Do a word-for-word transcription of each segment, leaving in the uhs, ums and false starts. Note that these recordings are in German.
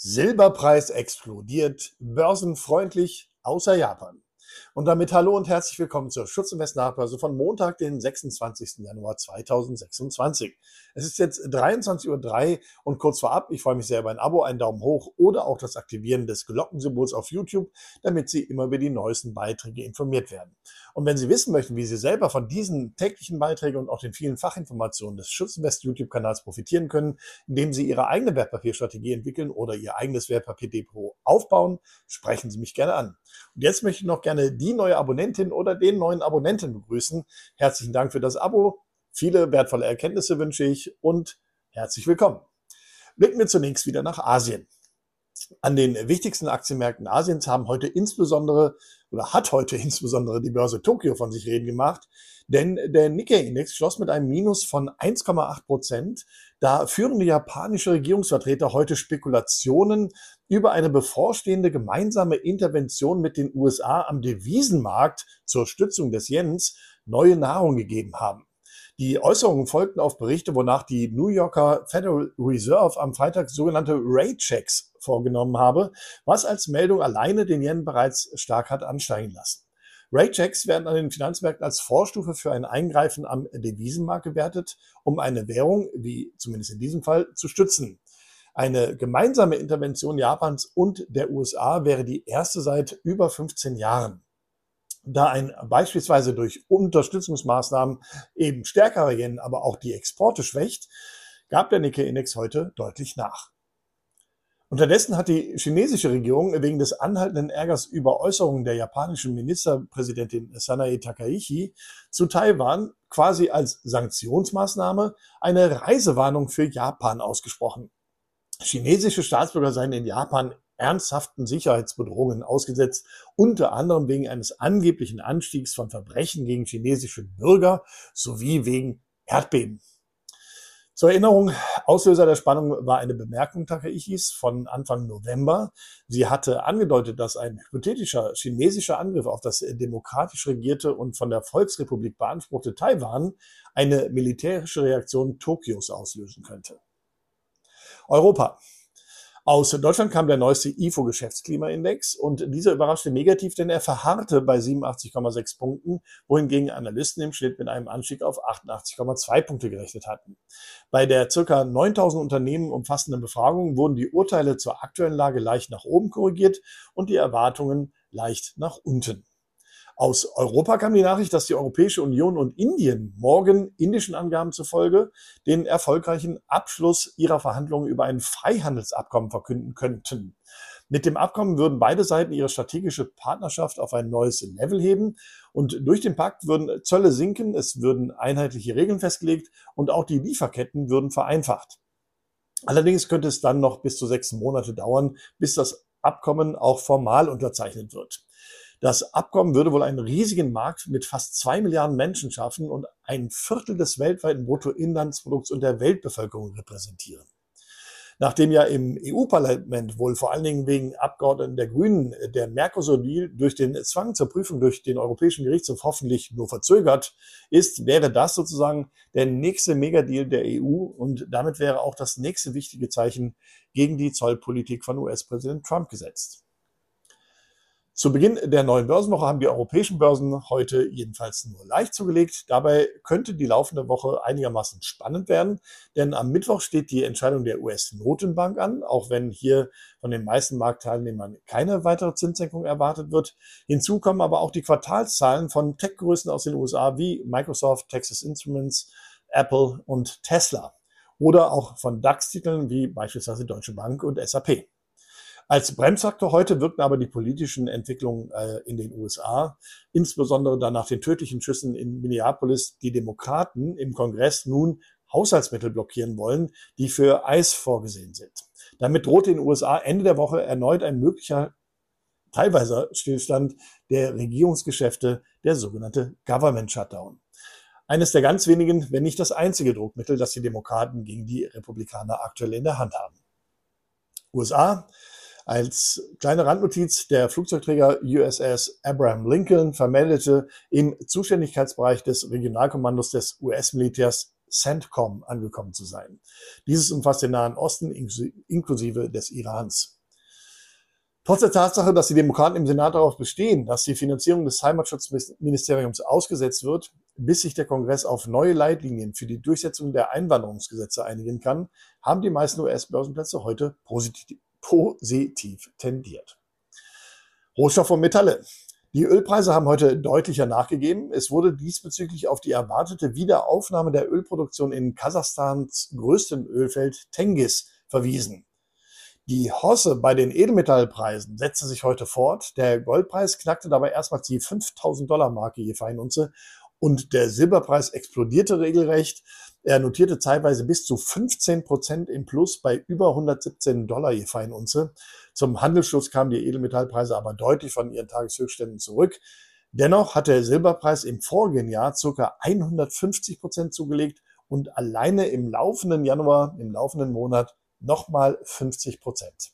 Silberpreis explodiert, börsenfreundlich außer Japan. Und damit hallo und herzlich willkommen zur Schutzinvest Nachbörse von Montag, den sechsundzwanzigsten Januar zweitausendsechsundzwanzig. Es ist jetzt dreiundzwanzig Uhr drei und kurz vorab, ich freue mich sehr über ein Abo, einen Daumen hoch oder auch das Aktivieren des Glockensymbols auf YouTube, damit Sie immer über die neuesten Beiträge informiert werden. Und wenn Sie wissen möchten, wie Sie selber von diesen täglichen Beiträgen und auch den vielen Fachinformationen des Schutzinvest YouTube-Kanals profitieren können, indem Sie Ihre eigene Wertpapierstrategie entwickeln oder Ihr eigenes Wertpapierdepot aufbauen, sprechen Sie mich gerne an. Und jetzt möchte ich noch gerne die neue Abonnentin oder den neuen Abonnenten begrüßen. Herzlichen Dank für das Abo. Viele wertvolle Erkenntnisse wünsche ich und herzlich willkommen. Blicken wir zunächst wieder nach Asien. An den wichtigsten Aktienmärkten Asiens haben heute insbesondere oder hat heute insbesondere die Börse Tokio von sich reden gemacht, denn der Nikkei-Index schloss mit einem Minus von eins Komma acht Prozent, da führende japanische Regierungsvertreter heute Spekulationen über eine bevorstehende gemeinsame Intervention mit den U S A am Devisenmarkt zur Stützung des Yens neue Nahrung gegeben haben. Die Äußerungen folgten auf Berichte, wonach die New Yorker Federal Reserve am Freitag sogenannte Rate-Checks vorgenommen habe, was als Meldung alleine den Yen bereits stark hat ansteigen lassen. Rate-Checks werden an den Finanzmärkten als Vorstufe für ein Eingreifen am Devisenmarkt gewertet, um eine Währung, wie zumindest in diesem Fall, zu stützen. Eine gemeinsame Intervention Japans und der U S A wäre die erste seit über fünfzehn Jahren. Da ein beispielsweise durch Unterstützungsmaßnahmen eben stärkerer Yen, aber auch die Exporte schwächt, gab der Nikkei-Index heute deutlich nach. Unterdessen hat die chinesische Regierung wegen des anhaltenden Ärgers über Äußerungen der japanischen Ministerpräsidentin Sanae Takaichi zu Taiwan quasi als Sanktionsmaßnahme eine Reisewarnung für Japan ausgesprochen. Chinesische Staatsbürger seien in Japan ernsthaften Sicherheitsbedrohungen ausgesetzt, unter anderem wegen eines angeblichen Anstiegs von Verbrechen gegen chinesische Bürger sowie wegen Erdbeben. Zur Erinnerung, Auslöser der Spannung war eine Bemerkung Takaichis von Anfang November. Sie hatte angedeutet, dass ein hypothetischer chinesischer Angriff auf das demokratisch regierte und von der Volksrepublik beanspruchte Taiwan eine militärische Reaktion Tokios auslösen könnte. Europa. Aus Deutschland kam der neueste I F O-Geschäftsklimaindex und dieser überraschte negativ, denn er verharrte bei siebenundachtzig Komma sechs Punkten, wohingegen Analysten im Schnitt mit einem Anstieg auf achtundachtzig Komma zwei Punkte gerechnet hatten. Bei der ca. neuntausend Unternehmen umfassenden Befragung wurden die Urteile zur aktuellen Lage leicht nach oben korrigiert und die Erwartungen leicht nach unten. Aus Europa kam die Nachricht, dass die Europäische Union und Indien morgen indischen Angaben zufolge den erfolgreichen Abschluss ihrer Verhandlungen über ein Freihandelsabkommen verkünden könnten. Mit dem Abkommen würden beide Seiten ihre strategische Partnerschaft auf ein neues Level heben und durch den Pakt würden Zölle sinken, es würden einheitliche Regeln festgelegt und auch die Lieferketten würden vereinfacht. Allerdings könnte es dann noch bis zu sechs Monate dauern, bis das Abkommen auch formal unterzeichnet wird. Das Abkommen würde wohl einen riesigen Markt mit fast zwei Milliarden Menschen schaffen und ein Viertel des weltweiten Bruttoinlandsprodukts und der Weltbevölkerung repräsentieren. Nachdem ja im E U-Parlament wohl vor allen Dingen wegen Abgeordneten der Grünen der Mercosur-Deal durch den Zwang zur Prüfung durch den Europäischen Gerichtshof hoffentlich nur verzögert ist, wäre das sozusagen der nächste Megadeal der E U und damit wäre auch das nächste wichtige Zeichen gegen die Zollpolitik von U S-Präsident Trump gesetzt. Zu Beginn der neuen Börsenwoche haben die europäischen Börsen heute jedenfalls nur leicht zugelegt. Dabei könnte die laufende Woche einigermaßen spannend werden, denn am Mittwoch steht die Entscheidung der U S-Notenbank an, auch wenn hier von den meisten Marktteilnehmern keine weitere Zinssenkung erwartet wird. Hinzu kommen aber auch die Quartalszahlen von Tech-Größen aus den U S A wie Microsoft, Texas Instruments, Apple und Tesla oder auch von DAX-Titeln wie beispielsweise Deutsche Bank und S A P. Als Bremsfaktor heute wirkten aber die politischen Entwicklungen äh, in den U S A, insbesondere dann nach den tödlichen Schüssen in Minneapolis, die Demokraten im Kongress nun Haushaltsmittel blockieren wollen, die für I C E vorgesehen sind. Damit droht den U S A Ende der Woche erneut ein möglicher teilweise Stillstand der Regierungsgeschäfte, der sogenannte Government Shutdown. Eines der ganz wenigen, wenn nicht das einzige Druckmittel, das die Demokraten gegen die Republikaner aktuell in der Hand haben. U S A. Als kleine Randnotiz, der Flugzeugträger U S S Abraham Lincoln vermeldete im Zuständigkeitsbereich des Regionalkommandos des U S-Militärs CENTCOM angekommen zu sein. Dieses umfasst den Nahen Osten inklusive des Irans. Trotz der Tatsache, dass die Demokraten im Senat darauf bestehen, dass die Finanzierung des Heimatschutzministeriums ausgesetzt wird, bis sich der Kongress auf neue Leitlinien für die Durchsetzung der Einwanderungsgesetze einigen kann, haben die meisten U S-Börsenplätze heute positiv, positiv tendiert. Rohstoffe und Metalle. Die Ölpreise haben heute deutlicher nachgegeben. Es wurde diesbezüglich auf die erwartete Wiederaufnahme der Ölproduktion in Kasachstans größtem Ölfeld Tengiz verwiesen. Die Hosse bei den Edelmetallpreisen setzte sich heute fort. Der Goldpreis knackte dabei erstmals die fünftausend Dollar Marke je Feinunze und der Silberpreis explodierte regelrecht. Er notierte zeitweise bis zu fünfzehn Prozent im Plus bei über hundertsiebzehn Dollar je Feinunze. Zum Handelsschluss kamen die Edelmetallpreise aber deutlich von ihren Tageshöchstständen zurück. Dennoch hat der Silberpreis im vorigen Jahr ca. hundertfünfzig Prozent zugelegt und alleine im laufenden Januar, im laufenden Monat, nochmal fünfzig Prozent.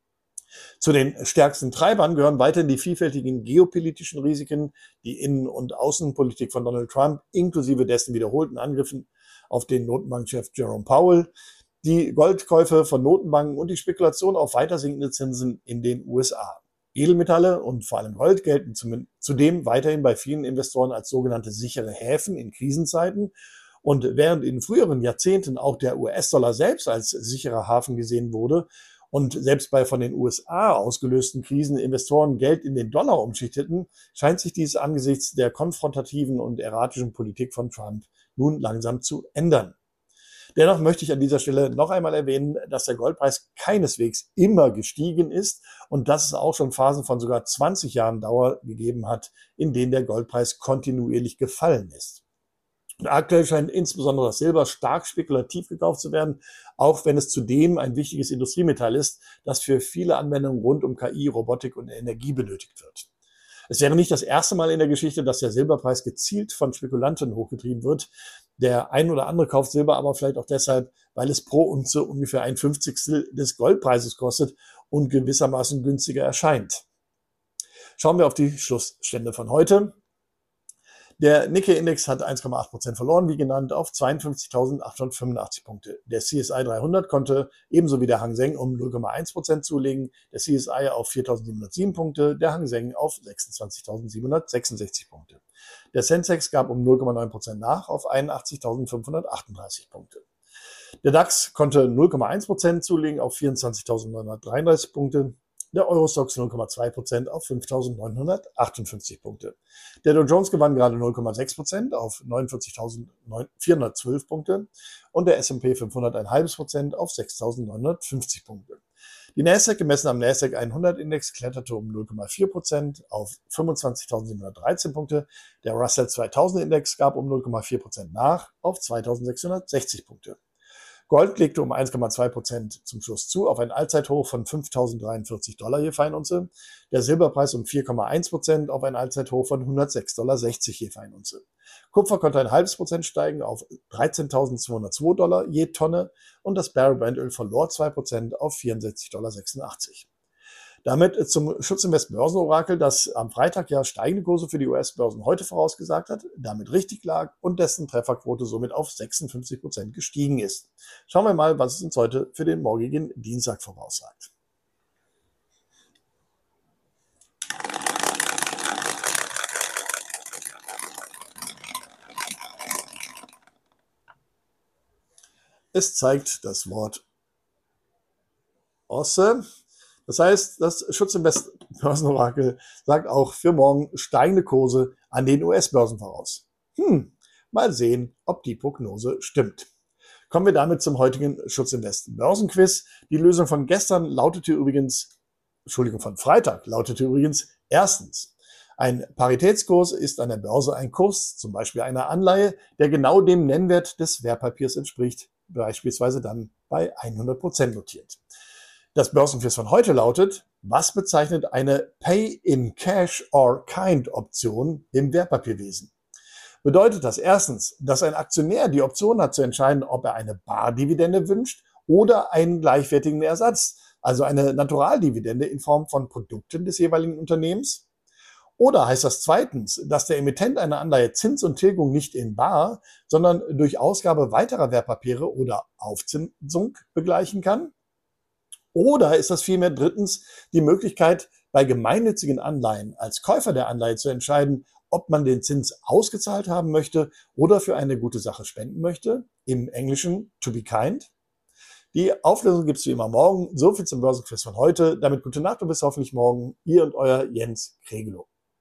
Zu den stärksten Treibern gehören weiterhin die vielfältigen geopolitischen Risiken, die Innen- und Außenpolitik von Donald Trump inklusive dessen wiederholten Angriffen auf den Notenbankchef Jerome Powell, die Goldkäufe von Notenbanken und die Spekulation auf weiter sinkende Zinsen in den U S A. Edelmetalle und vor allem Gold gelten zudem weiterhin bei vielen Investoren als sogenannte sichere Häfen in Krisenzeiten. Und während in früheren Jahrzehnten auch der U S-Dollar selbst als sicherer Hafen gesehen wurde und selbst bei von den U S A ausgelösten Krisen Investoren Geld in den Dollar umschichteten, scheint sich dies angesichts der konfrontativen und erratischen Politik von Trump nun langsam zu ändern. Dennoch möchte ich an dieser Stelle noch einmal erwähnen, dass der Goldpreis keineswegs immer gestiegen ist und dass es auch schon Phasen von sogar zwanzig Jahren Dauer gegeben hat, in denen der Goldpreis kontinuierlich gefallen ist. Und aktuell scheint insbesondere das Silber stark spekulativ gekauft zu werden, auch wenn es zudem ein wichtiges Industriemetall ist, das für viele Anwendungen rund um K I, Robotik und Energie benötigt wird. Es wäre nicht das erste Mal in der Geschichte, dass der Silberpreis gezielt von Spekulanten hochgetrieben wird. Der ein oder andere kauft Silber aber vielleicht auch deshalb, weil es pro Unze ungefähr ein Fünfzigstel des Goldpreises kostet und gewissermaßen günstiger erscheint. Schauen wir auf die Schlussstände von heute. Der Nikkei-Index hat eins Komma acht Prozent verloren, wie genannt, auf zweiundfünfzigtausendachthundertfünfundachtzig Punkte. Der C S I dreihundert konnte ebenso wie der Hang Seng um null Komma eins Prozent zulegen, der C S I auf viertausendsiebenhundertsieben Punkte, der Hang Seng auf sechsundzwanzigtausendsiebenhundertsechsundsechzig Punkte. Der Sensex gab um null Komma neun Prozent nach auf einundachtzigtausendfünfhundertachtunddreißig Punkte. Der DAX konnte null Komma eins Prozent zulegen auf vierundzwanzigtausendneunhundertdreiunddreißig Punkte. Der Eurostoxx null Komma zwei Prozent auf fünftausendneunhundertachtundfünfzig Punkte. Der Dow Jones gewann gerade null Komma sechs Prozent auf neunundvierzigtausendvierhundertzwölf Punkte und der S und P fünfhundert ein halbes Prozent auf sechstausendneunhundertfünfzig Punkte. Die Nasdaq gemessen am Nasdaq hundert Index kletterte um null Komma vier Prozent auf fünfundzwanzigtausendsiebenhundertdreizehn Punkte. Der Russell zweitausend Index gab um null Komma vier Prozent nach auf zweitausendsechshundertsechzig Punkte. Gold legte um eins Komma zwei Prozent zum Schluss zu auf ein Allzeithoch von fünftausenddreiundvierzig Dollar je Feinunze. Der Silberpreis um vier Komma eins Prozent auf ein Allzeithoch von hundertsechs Komma sechzig Dollar je Feinunze. Kupfer konnte ein halbes Prozent steigen auf dreizehntausendzweihundertzwei Dollar je Tonne und das Barrel Brent-Öl verlor zwei Prozent auf vierundsechzig Komma sechsundachtzig Dollar. Damit zum Schutzinvest Börsenorakel, das am Freitag ja steigende Kurse für die U S-Börsen heute vorausgesagt hat, damit richtig lag und dessen Trefferquote somit auf sechsundfünfzig Prozent gestiegen ist. Schauen wir mal, was es uns heute für den morgigen Dienstag voraussagt. Es zeigt das Wort Osse. Das heißt, das Schutzinvest Börsenorakel sagt auch für morgen steigende Kurse an den U S-Börsen voraus. Hm, mal sehen, ob die Prognose stimmt. Kommen wir damit zum heutigen Schutzinvest Börsenquiz. Die Lösung von gestern lautete übrigens, Entschuldigung, von Freitag lautete übrigens erstens. Ein Paritätskurs ist an der Börse ein Kurs, zum Beispiel einer Anleihe, der genau dem Nennwert des Wertpapiers entspricht, beispielsweise dann bei hundert Prozent notiert. Das Börsenquiz von heute lautet: Was bezeichnet eine Pay-in-Cash-or-Kind-Option im Wertpapierwesen? Bedeutet das erstens, dass ein Aktionär die Option hat zu entscheiden, ob er eine Bardividende wünscht oder einen gleichwertigen Ersatz, also eine Naturaldividende in Form von Produkten des jeweiligen Unternehmens? Oder heißt das zweitens, dass der Emittent einer Anleihe Zins und Tilgung nicht in bar, sondern durch Ausgabe weiterer Wertpapiere oder Aufzinsung begleichen kann? Oder ist das vielmehr drittens die Möglichkeit, bei gemeinnützigen Anleihen als Käufer der Anleihe zu entscheiden, ob man den Zins ausgezahlt haben möchte oder für eine gute Sache spenden möchte? Im Englischen to be kind. Die Auflösung gibt es wie immer morgen. So viel zum Börsenquiz von heute. Damit gute Nacht und bis hoffentlich morgen. Ihr und euer Jens Kregelow.